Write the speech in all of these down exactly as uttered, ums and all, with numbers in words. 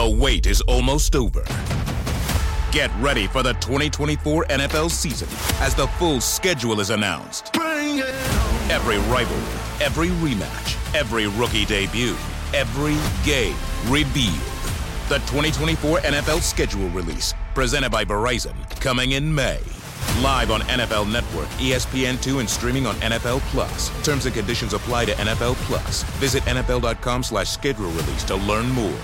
The wait is almost over. Get ready for the twenty twenty-four N F L season as the full schedule is announced. Bring it on. Every rivalry, every rematch, every rookie debut, every game revealed. The twenty twenty-four N F L schedule release, presented by Verizon, coming in May. Live on N F L Network, E S P N two, and streaming on N F L Plus. Terms and conditions apply to N F L Plus. Visit N F L dot com slash schedule release to learn more.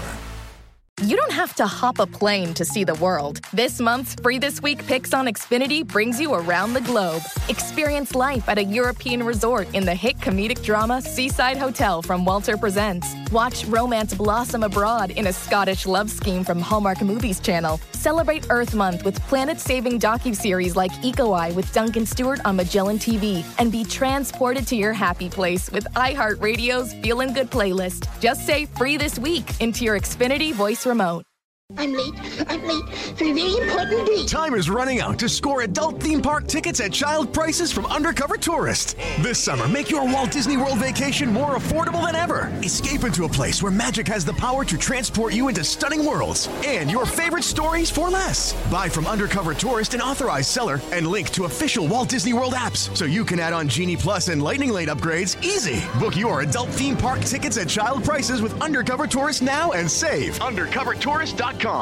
You don't have to hop a plane to see the world. This month's Free This Week picks on Xfinity brings you around the globe. Experience life at a European resort in the hit comedic drama Seaside Hotel from Walter Presents. Watch romance blossom abroad in a Scottish love scheme from Hallmark Movies Channel. Celebrate Earth Month with planet-saving docuseries like Eco Eye with Duncan Stewart on Magellan T V. And be transported to your happy place with iHeartRadio's Feelin' Good playlist. Just say Free This Week into your Xfinity voice remote. I'm late. I'm late for a very important date. Time is running out to score adult theme park tickets at child prices from Undercover Tourist. This summer, make your Walt Disney World vacation more affordable than ever. Escape into a place where magic has the power to transport you into stunning worlds and your favorite stories for less. Buy from Undercover Tourist, an authorized seller, and link to official Walt Disney World apps so you can add on Genie Plus and Lightning Lane upgrades easy. Book your adult theme park tickets at child prices with Undercover Tourist now and save. undercover tourist dot com.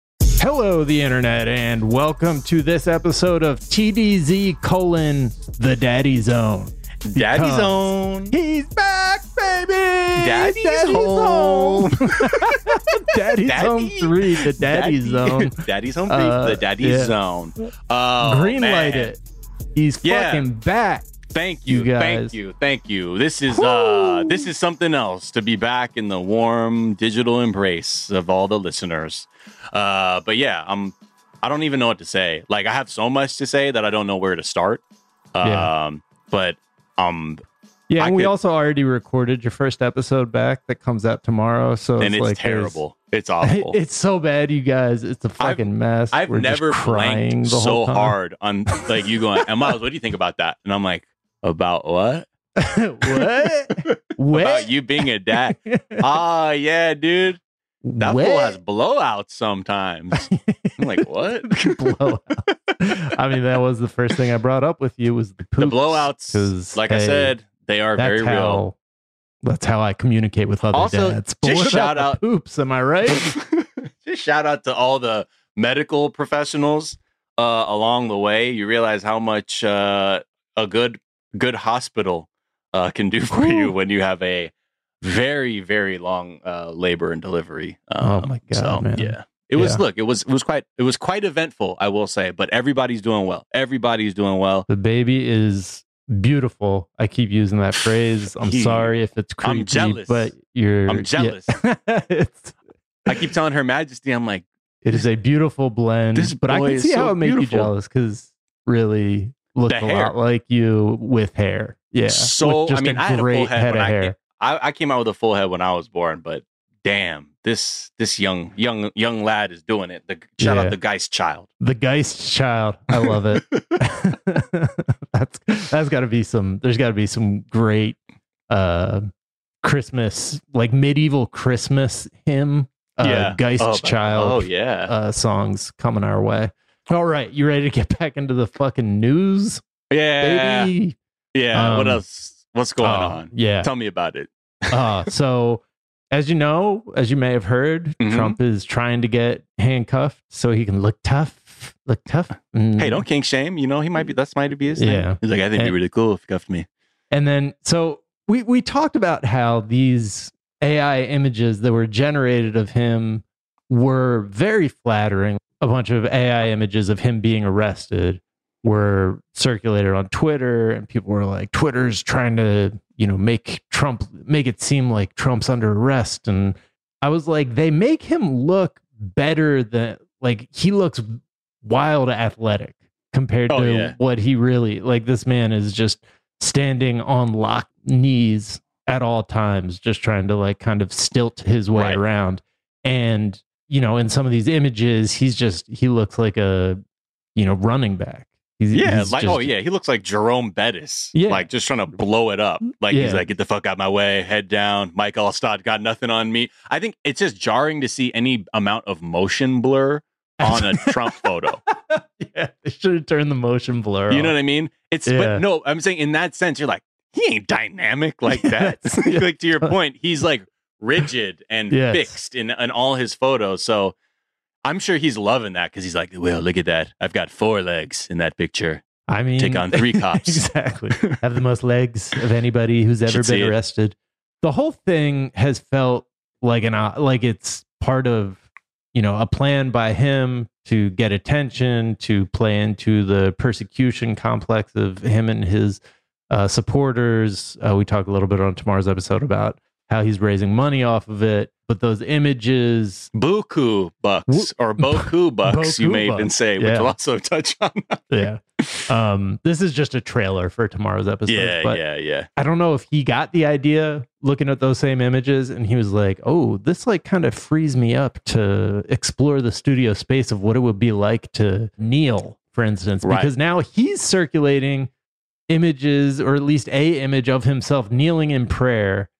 Hello, the internet, and welcome to this episode of T D Z colon the Daddy Zone. Daddy Zone. He's back, baby. Daddy's, Daddy's home. home. Daddy's Daddy, home three, the Daddy, Daddy Zone. Daddy's home three, Uh, the Daddy yeah. Zone. Oh, Green man. light it. He's Yeah. fucking back. Thank you, You guys. thank you, thank you. This is uh, this is something else to be back in the warm digital embrace of all the listeners. Uh, but yeah, I'm. I don't even know what to say. Like, I have so much to say that I don't know where to start. Um, Yeah. but um, Yeah, I and we could- also already recorded your first episode back that comes out tomorrow. So and it's like terrible. It's there's- awful. It's so bad, you guys. It's a fucking mess. I've We're just never crying blanked the whole so time. hard on like you going, and Miles, what do you think about that? And I'm like, about what? What? What? About you being a dad? Ah, yeah, dude. That What? fool has blowouts sometimes. I'm like, what? Blowout. I mean, that was the first thing I brought up with you was the The poops, blowouts, 'cause, like I hey, said, they are that's very how, real. That's how I communicate with other Also, dads. But just what shout about out- the poops? Am I right? Just shout out to all the medical professionals uh, along the way. You realize how much uh, a good good hospital uh, can do for you when you have a very very long uh, labor and delivery. Um, Oh my God, so, man. Yeah, it was. Yeah. Look, it was it was quite it was quite eventful, I will say. But everybody's doing well. Everybody's doing well. The baby is beautiful. I keep using that phrase. I'm Yeah. sorry if it's creepy, I'm jealous. but you're. I'm jealous. Yeah. it's, I keep telling Her Majesty, I'm like, it is a beautiful blend, This but I boy can is see so how it makes you beautiful. jealous because really looks The a hair. lot like you with hair. Yeah. so. with just I mean, a I had a great full head, head when of I hair. came, I, I came out with a full head when I was born, but damn, this this young young young lad is doing it. The shout Yeah. out the Geist child. The Geist child. I love it. that's that's got to be some. There's got to be some great uh Christmas, like medieval Christmas hymn. Uh, Geist Oh, my- child. Oh yeah. Uh, songs coming our way. All right, you ready to get back into the fucking news, yeah. baby? Yeah. what Um, else? What's going Uh, on? Yeah. Tell me about it. uh, so, as you know, as you may have heard, Mhm. Trump is trying to get handcuffed so he can look tough. Look tough. Mm. Hey, don't kink shame. You know, he might be that's might be his thing. Yeah. He's like, I think it'd be And- really cool if you cuffed me. And then, so we we talked about how these A I images that were generated of him were very flattering. A bunch of A I images of him being arrested were circulated on Twitter, and people were like, Twitter's trying to, you know, make Trump, make it seem like Trump's under arrest. And I was like, they make him look better than, like, he looks wild athletic compared Oh, to yeah. what he really, like, this man is just standing on locked knees at all times, just trying to, like, kind of stilt his way Right. around. And, you know, in some of these images, he's just, he looks like a, you know, running back. He's, yeah, he's like just, oh yeah, he looks like Jerome Bettis. Yeah. Like just trying to blow it up. Like Yeah. he's like, get the fuck out my way, head down. Mike Allstott got nothing on me. I think it's just jarring to see any amount of motion blur on a Trump photo. Yeah, they should have turned the motion blur. You know off. what I mean? It's Yeah. but no, I'm saying in that sense, you're like, he ain't dynamic like that. Yeah. Like to your point, he's like rigid and Yes. fixed in, in all his photos. So I'm sure he's loving that because he's like, well, look at that. I've got four legs in that picture. I mean, Take on three cops. Exactly. Have the most legs of anybody who's ever Should see been it. arrested. The whole thing has felt like an uh, like it's part of, you know, a plan by him to get attention, to play into the persecution complex of him and his uh, supporters. Uh, we talk a little bit on tomorrow's episode about how he's raising money off of it. But those images, Buku bucks or Boku bucks, you Boku may even bucks, say, which yeah. we'll also touch on. yeah. Um, this is just a trailer for tomorrow's episode. yeah, but yeah, yeah. I don't know if he got the idea looking at those same images and he was like, oh, this like kind of frees me up to explore the studio space of what it would be like to kneel, for instance, Right. because now he's circulating images, or at least a image of himself kneeling in prayer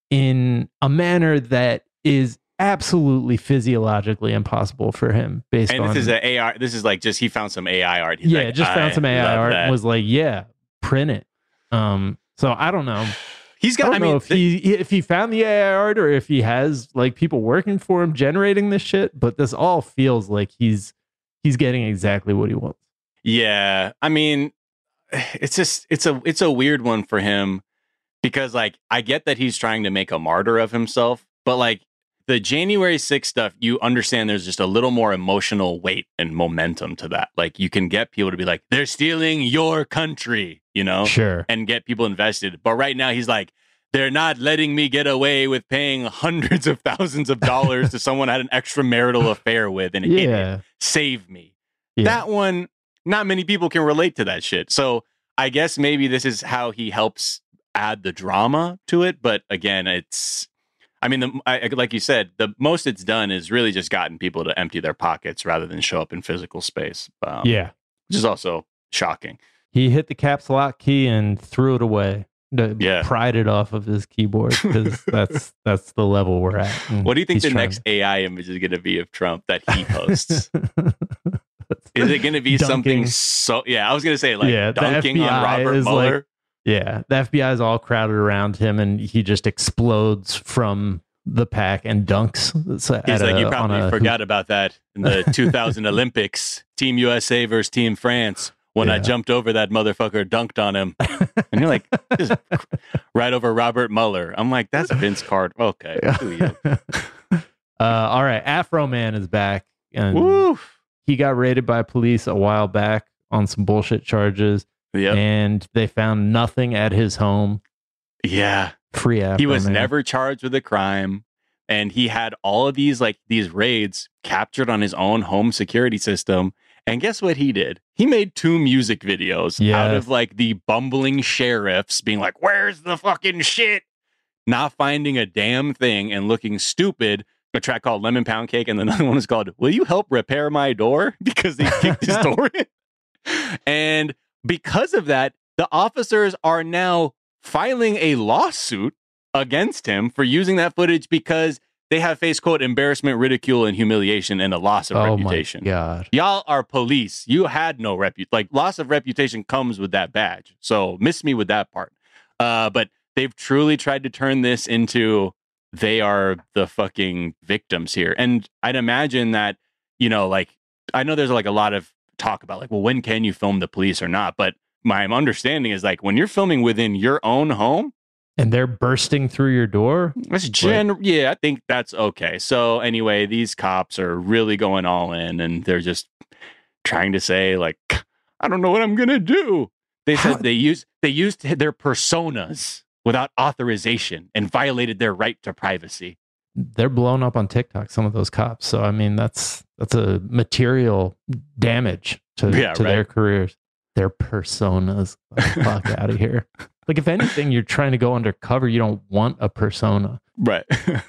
in a manner that is absolutely physiologically impossible for him based And on this is a A I. This is like just he found some A I art. He's yeah, like, just found I some A I love art that. and was like, yeah, print it. Um, so I don't know. He's I got. don't I, know mean, if he if he found the A I art or if he has like people working for him generating this shit, but this all feels like he's he's getting exactly what he wants. yeah. I mean, it's just it's a it's a weird one for him because like I get that he's trying to make a martyr of himself, but like the January sixth stuff, you understand there's just a little more emotional weight and momentum to that. Like you can get people to be like, they're stealing your country, you know, Sure. and get people invested. But right now he's like, they're not letting me get away with paying hundreds of thousands of dollars to someone I had an extramarital affair with and it Yeah. save me. Yeah. That one, not many people can relate to that shit. So I guess maybe this is how he helps add the drama to it. But again, it's, I mean, the, I, like you said, the most it's done is really just gotten people to empty their pockets rather than show up in physical space. Um, yeah. Which is also shocking. He hit the caps lock key and threw it away. The- Yeah. Pried it off of his keyboard because that's that's the level we're at. And What do you think he's the trying next A I image is going to be of Trump that he posts? Is it going to be Dunking. something so? Yeah, I was going to say like Yeah, the dunking on F B I Robert is Mueller. like- Yeah, the F B I is all crowded around him, and he just explodes from the pack and dunks. He's at like, a- you on probably a forgot about that in the two thousand Olympics, Team U S A versus Team France. When I Yeah. jumped over that motherfucker, dunked on him, and you're like, just right over Robert Mueller. I'm like, that's Vince Carter. Okay, who are you? uh, all right, Afro Man is back, and Woo. he got raided by police a while back on some bullshit charges, Yep. and they found nothing at his home. Yeah. Free Afro He was Man. never charged with a crime, and he had all of these like these raids captured on his own home security system. And guess what he did? He made two music videos Yes. out of like the bumbling sheriffs being like, "Where's the fucking shit?" Not finding a damn thing and looking stupid. A track called Lemon Pound Cake, and another one is called "Will You Help Repair My Door?" because they kicked his door in. And because of that, the officers are now filing a lawsuit against him for using that footage because they have faced, quote, embarrassment, ridicule, and humiliation and a loss of Oh reputation. my god! Y'all are police. You had no repu like loss of reputation comes with that badge. So miss me with that part. Uh, but they've truly tried to turn this into they are the fucking victims here. And I'd imagine that, you know, like I know there's like a lot of talk about like, well, when can you film the police or not? But my understanding is like when you're filming within your own home, And they're bursting through your door. that's gen- yeah, I think that's okay. So anyway, these cops are really going all in and they're just trying to say like, I don't know what I'm going to do. They said How- they used they used their personas without authorization and violated their right to privacy. They're blown up on TikTok. Some of those cops. So I mean, that's that's a material damage to Yeah, to their right. careers. Their personas. Like, fuck out of here. Like if anything, you're trying to go undercover. You don't want a persona. Right.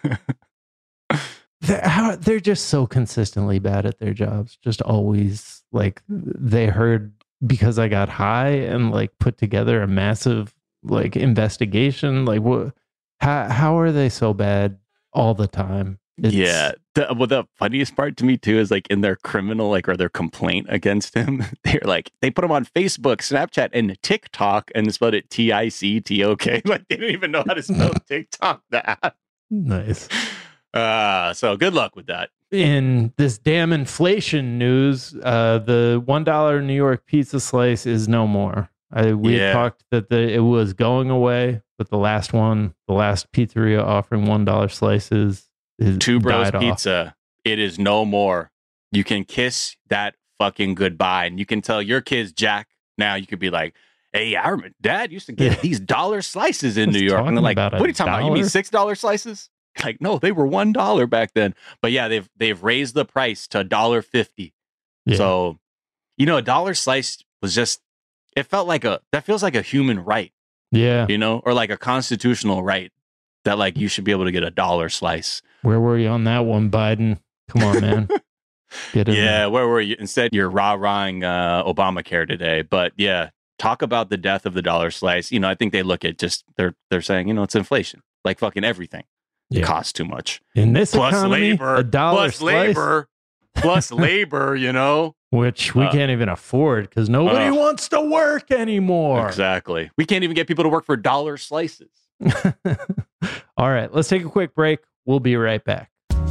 They're, how, they're just so consistently bad at their jobs. Just always like they heard because I got high and like put together a massive like investigation. Like what? How how are they so bad all the time? It's, yeah. The, well, the funniest part to me too is like in their criminal, like, or their complaint against him, they're like, they put him on Facebook, Snapchat, and TikTok, and spelled it T I C T O K. Like they didn't even know how to spell TikTok, the app. Nice. Uh, so good luck with that. In this damn inflation news, uh, the one dollar New York pizza slice is no more. I, we Yeah. had talked that the, it was going away, but the last one, the last pizzeria offering one dollar slices, is Two Bros died off. Pizza. It is no more. You can kiss that fucking goodbye, and you can tell your kids, Jack. Now you could be like, "Hey, I remember Dad used to get Yeah. these dollar slices in Just New York," and they're talking like, about "What a are you talking about? You mean dollar? six dollar slices?" Like, no, they were one dollar back then. But yeah, they've they've raised the price to a dollar fifty. Yeah. So, you know, a dollar slice was just. It felt like a that feels like a human right, Yeah. you know, or like a constitutional right that like you should be able to get a dollar slice. Where were you on that one, Biden? Come on, man. Get in Yeah, there. where were you? Instead, you're rah-rahing uh, Obamacare today. But yeah, talk about the death of the dollar slice. You know, I think they look at just they're they're saying, you know, it's inflation, like fucking everything. Yeah. It costs too much. In this Plus economy, labor, a dollar plus slice, labor, plus labor. You know, which we Uh, can't even afford because nobody uh, wants to work anymore. exactly. We can't even get people to work for dollar slices. All right, let's take a quick break. We'll be right back.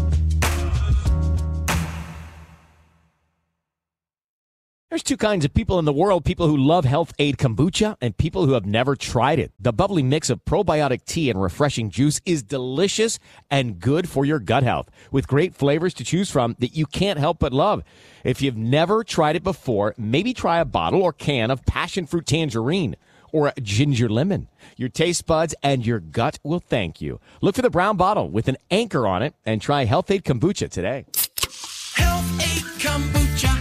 There's two kinds of people in the world, people who love Health Aid Kombucha and people who have never tried it. The bubbly mix of probiotic tea and refreshing juice is delicious and good for your gut health, with great flavors to choose from that you can't help but love. If you've never tried it before, maybe try a bottle or can of passion fruit tangerine or a ginger lemon. Your taste buds and your gut will thank you. Look for the brown bottle with an anchor on it and try Health Aid Kombucha today. Health Aid Kombucha.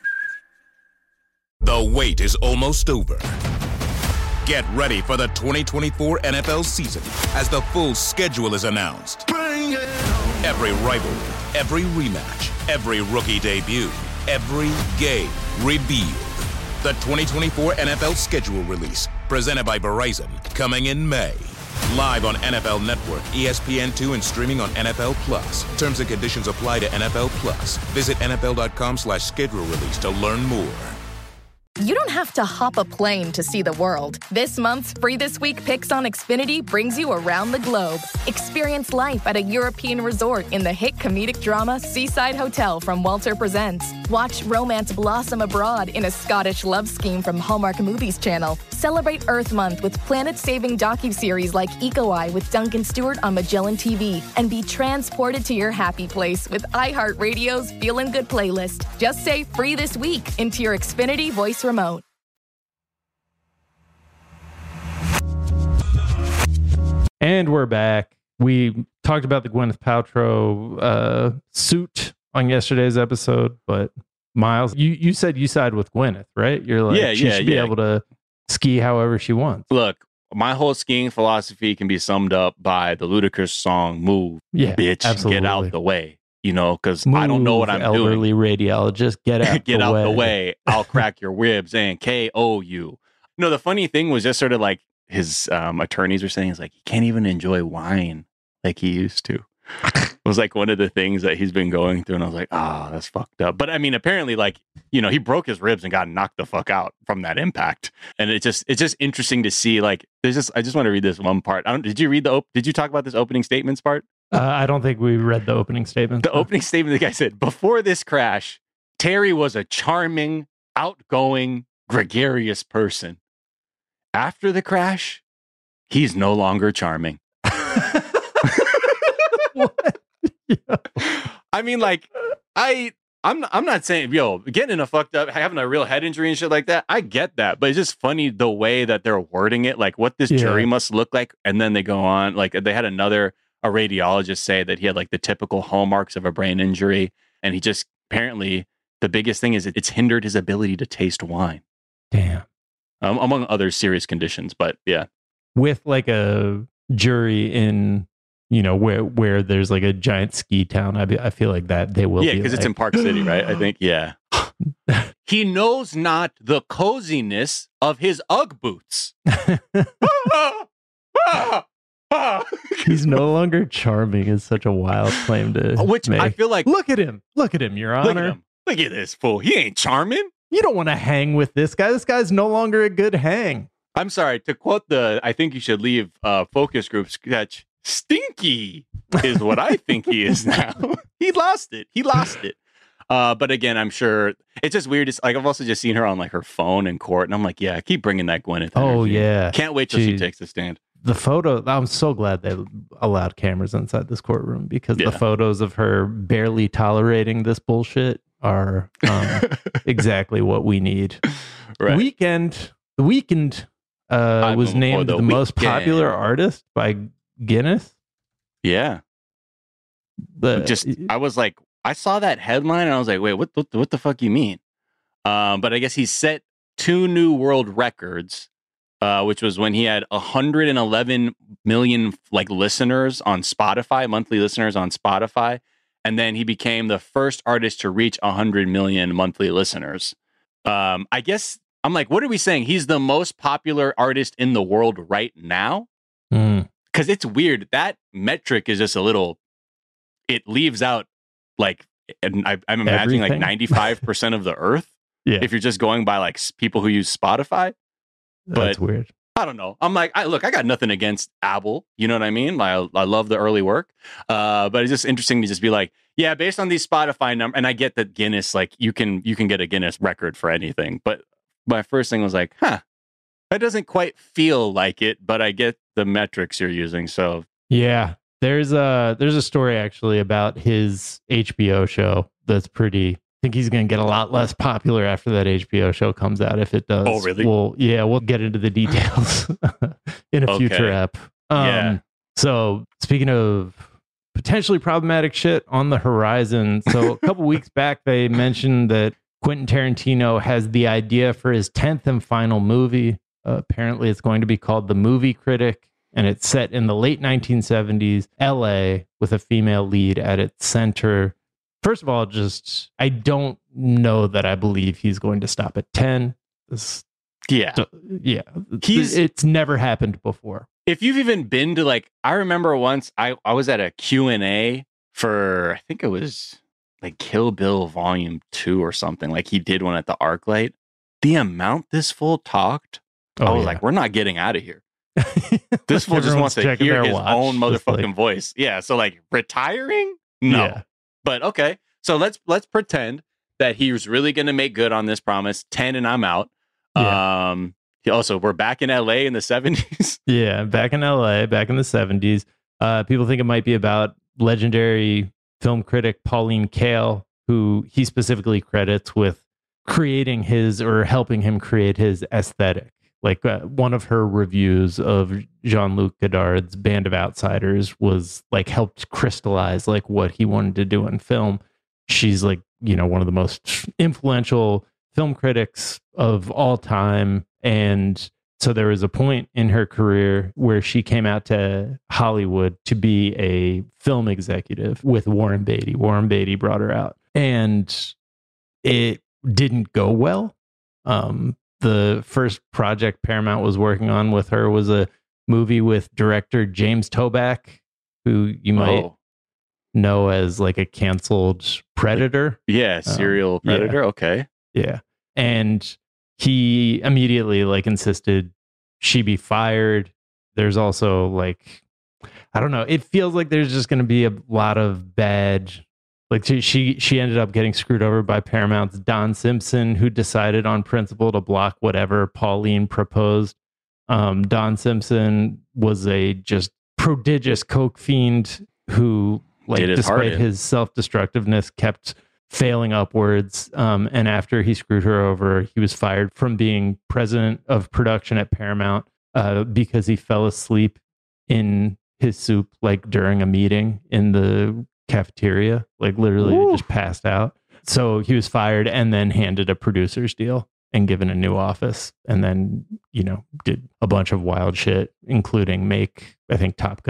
The wait is almost over. Get ready for the twenty twenty-four N F L season as the full schedule is announced. Every rivalry, every rematch, every rookie debut, every game revealed. The twenty twenty-four N F L schedule release, presented by Verizon, coming in May. Live on N F L Network, E S P N two, and streaming on N F L Plus. Terms and conditions apply to N F L Plus. Visit N F L dot com slash schedule release to learn more. You don't have to hop a plane to see the world. This month's Free This Week Picks on Xfinity brings you around the globe. Experience life at a European resort in the hit comedic drama Seaside Hotel from Walter Presents. Watch romance blossom abroad in a Scottish love scheme from Hallmark Movies Channel. Celebrate Earth Month with planet-saving docuseries like Eco Eye with Duncan Stewart on Magellan T V. And be transported to your happy place with iHeartRadio's Feelin' Good playlist. Just say Free This Week into your Xfinity voice remote. And we're back. We talked about the Gwyneth Paltrow uh, suit on yesterday's episode, but Miles, you, you said you side with Gwyneth, right? You're like, Yeah, she yeah, should be yeah. able to ski however she wants. Look, my whole skiing philosophy can be summed up by the Ludacris song "Move, Yeah, Bitch, absolutely. Get Out the Way." You know, because I don't know what Move, I'm doing. elderly radiologist, get out, Get the out way. the way. I'll crack your ribs and K O you. No, the funny thing was just sort of like his um, attorneys were saying is like he can't even enjoy wine like he used to. It was like one of the things that he's been going through, and I was like, oh, that's fucked up. But I mean, apparently, like, you know, he broke his ribs and got knocked the fuck out from that impact. And it just it's just interesting to see. Like, there's just I just want to read this one part. I don't. Did you read the? Op- did you talk about this opening statements part? Uh, I don't think we read the opening statement. The opening statement, the guy said, before this crash, Terry was a charming, outgoing, gregarious person. After the crash, he's no longer charming. What? Yeah. I mean, like, I, I'm, I'm not saying, yo, getting in a fucked up, having a real head injury and shit like that. I get that, but it's just funny the way that they're wording it, like what this Yeah. jury must look like, and then they go on, like they had another a radiologist say that he had like the typical hallmarks of a brain injury, and he just apparently the biggest thing is it's hindered his ability to taste wine, Damn. um, among other serious conditions. But yeah, With like a jury in, you know, where where there's like a giant ski town, I be, I feel like that they will. yeah, be because it's like, in Park City, right? I think, yeah. He knows not the coziness of his Ugg boots. He's no longer charming is such a wild claim to Which make. I feel like... Look at him. Look at him, Your Honor. Look at him. Look at this fool. He ain't charming. You don't want to hang with this guy. This guy's no longer a good hang. I'm sorry. To quote the I think you should leave uh, focus group sketch, stinky is what I think he is now. He lost it. He lost it. Uh, but again, I'm sure it's just weird. It's like I've also just seen her on like her phone in court, and I'm like, yeah, keep bringing that Gwyneth. Oh energy. yeah, can't wait till Jeez. she takes the stand. The photo, I'm so glad they allowed cameras inside this courtroom because Yeah. the photos of her barely tolerating this bullshit are um, exactly what we need. Right. Weekend, the Weekend uh, was Album named for the, the most Weeknd. popular artist by Guinness. Yeah. The, Just I was like, I saw that headline and I was like, wait, what? What, what the fuck you mean? Um, but I guess he set two new world records. Uh, which was when he had one hundred eleven million like listeners on Spotify, monthly listeners on Spotify, and then he became the first artist to reach one hundred million monthly listeners. Um, I guess I'm like, what are we saying? He's the most popular artist in the world right now? Mm. Because it's weird. That metric is just a little. It leaves out like, and I, I'm imagining Everything? like ninety-five percent of the Earth. Yeah, If you're just going by like s- people who use Spotify. that's but- weird. I don't know. I'm like, I look, I got nothing against Apple. You know what I mean? I, I love the early work. Uh, but it's just interesting to just be like, yeah, based on these Spotify numbers, and I get that Guinness, like you can, you can get a Guinness record for anything. But my first thing was like, huh, that doesn't quite feel like it, but I get the metrics you're using. So Yeah, there's a there's a story actually about his H B O show that's pretty. I think he's going to get a lot less popular after that H B O show comes out. If it does, Oh, really? Well, yeah, we'll get into the details in a Okay. future ep. Um, Yeah. So speaking of potentially problematic shit on the horizon, so a couple weeks back they mentioned that Quentin Tarantino has the idea for his tenth and final movie. Uh, apparently, it's going to be called The Movie Critic, and it's set in the late nineteen seventies L A with a female lead at its center. First of all, just I don't know that I believe he's going to stop at ten. This, yeah, yeah, He's- it's never happened before. if you've even been to like, I remember once I, I was at a Q and A for, I think it was like Kill Bill Volume two or something. Like he did one at the ArcLight. The amount this fool talked, I Oh, was yeah. like, we're not getting out of here. This fool just Everyone's wants to checking hear their his watch, own just motherfucking like- voice. Yeah. So like retiring? No. Yeah. But okay. So let's let's pretend that he was really gonna make good on this promise. ten and I'm out. Yeah. Um he also we're back in L A in the seventies. Yeah, back in L A, back in the seventies. Uh, people think it might be about legendary film critic Pauline Kael, who he specifically credits with creating his or helping him create his aesthetic. Like uh, one of her reviews of Jean-Luc Godard's Band of Outsiders was like helped crystallize like what he wanted to do in film. She's like, you know, one of the most influential film critics of all time. And so there was a point in her career where she came out to Hollywood to be a film executive with Warren Beatty. Warren Beatty brought her out, and it didn't go well. Um, the first project Paramount was working on with her was a movie with director James Toback, who you might Oh. know as like a canceled Predator. Yeah, serial Um, yeah. predator. Okay. Yeah. And he immediately like insisted she be fired. There's also like, I don't know. It feels like there's just going to be a lot of bad, like she, she, she ended up getting screwed over by Paramount's Don Simpson, who decided on principle to block whatever Pauline proposed. Um, Don Simpson was a just prodigious coke fiend who, like, Did his heart despite in. his self-destructiveness, kept failing upwards. Um, and after he screwed her over, he was fired from being president of production at Paramount uh, because he fell asleep in his soup, like during a meeting in the cafeteria, like literally Ooh. just passed out. So he was fired and then handed a producer's deal and given a new office, and then, you know, did a bunch of wild shit, including make, I think, Top Gun.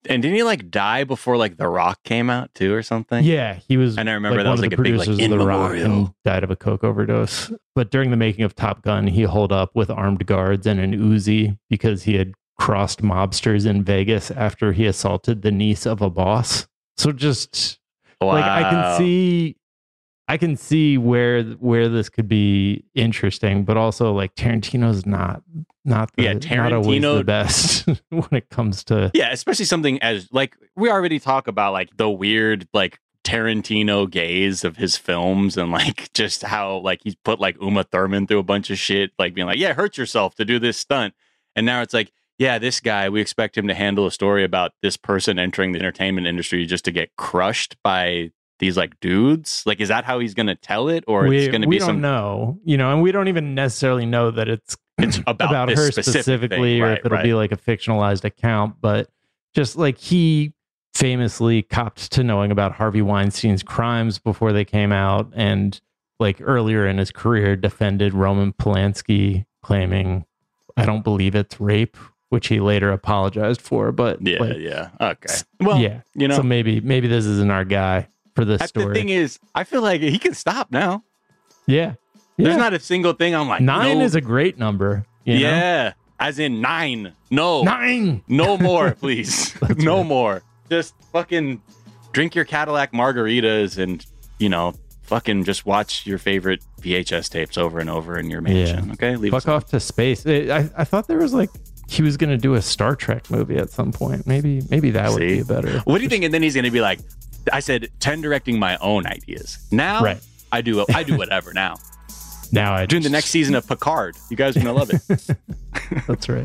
And didn't he like die before like The Rock came out too or something? Yeah, he was. And I remember like, that one was of like the a big like producers in of The Rock memorial. and died of a coke overdose. But during the making of Top Gun, he holed up with armed guards and an Uzi because he had crossed mobsters in Vegas after he assaulted the niece of a boss. So just Wow. like I can see, I can see where where this could be interesting, but also like Tarantino's not not the, Yeah, not always Tarantino- the best when it comes to Yeah, especially something as like we already talk about like the weird like Tarantino gaze of his films and like just how like he's put like Uma Thurman through a bunch of shit, like being like, yeah, hurt yourself to do this stunt. And now it's like, yeah, this guy, we expect him to handle a story about this person entering the entertainment industry just to get crushed by these like dudes. Like, is that how he's going to tell it? Or we, it's going to we be don't some, know, you know, and we don't even necessarily know that it's it's about, about this her specific specifically, thing. or Right, if it'll right. be like a fictionalized account. But just like he famously copped to knowing about Harvey Weinstein's crimes before they came out, and like earlier in his career defended Roman Polanski, claiming, I don't believe it's rape, which he later apologized for. But Yeah, like, yeah. Okay. Well, yeah, you know, so maybe maybe this isn't our guy for this that's story. the thing is, I feel like he can stop now. yeah, There's yeah. not a single thing I'm like, Nine no, is a great number. You know? yeah, as in nine. No, Nine. no more, please. no right. more. Just fucking drink your Cadillac margaritas and, you know, fucking just watch your favorite V H S tapes over and over in your mansion. Yeah. Okay, leave Fuck us off to space. I, I I thought there was like he was going to do a Star Trek movie at some point. Maybe maybe that would See? be better. What do you think? And then he's going to be like, I said, ten directing my own ideas. Now, Right. I do I do whatever now. Now I Doing the just- next season of Picard. You guys are going to love it. That's right.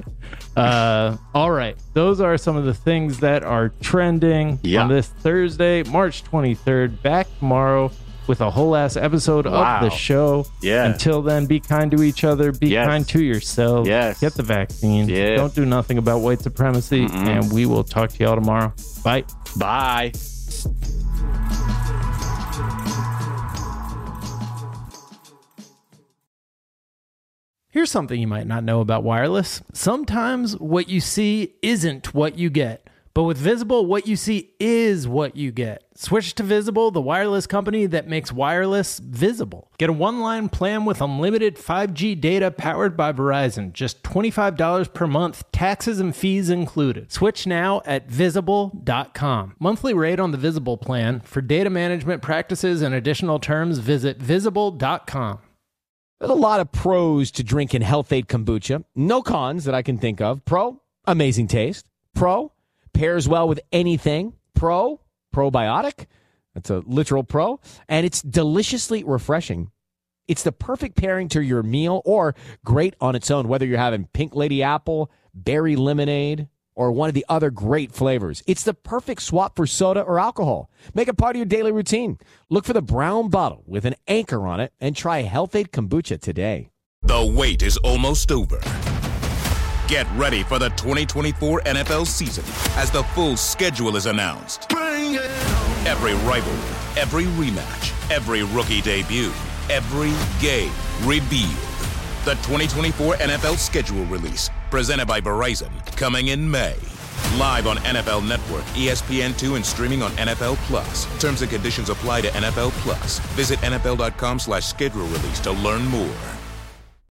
Uh, all right. Those are some of the things that are trending Yeah. on this Thursday, March twenty-third. Back tomorrow with a whole ass episode Wow. of the show. Yeah. Until then, be kind to each other. Be Yes. kind to yourself. Yes. Get the vaccine. Yeah. Don't do nothing about white supremacy. And we will talk to y'all tomorrow. Bye. Bye. Here's something you might not know about wireless. Sometimes what you see isn't what you get. But with Visible, what you see is what you get. Switch to Visible, the wireless company that makes wireless visible. Get a one-line plan with unlimited five G data powered by Verizon. Just twenty-five dollars per month, taxes and fees included. Switch now at visible dot com. Monthly rate on the Visible plan. For data management practices and additional terms, visit visible dot com. There's a lot of pros to drinking Health Aid kombucha. No cons that I can think of. Pro, amazing taste. Pro, pairs well with anything. Pro, probiotic. That's a literal pro. And it's deliciously refreshing. It's the perfect pairing to your meal or great on its own, whether you're having pink lady apple, berry lemonade, or one of the other great flavors. It's the perfect swap for soda or alcohol. Make it part of your daily routine. Look for the brown bottle with an anchor on it and try Health Aid kombucha today. The wait is almost over. Get ready for the twenty twenty-four N F L season as the full schedule is announced. Every rivalry, every rematch, every rookie debut, every game revealed. The twenty twenty-four N F L schedule release, presented by Verizon, coming in May. Live on N F L Network, E S P N two, and streaming on N F L Plus. Terms and conditions apply to N F L Plus. Visit N F L dot com slash schedule release to learn more.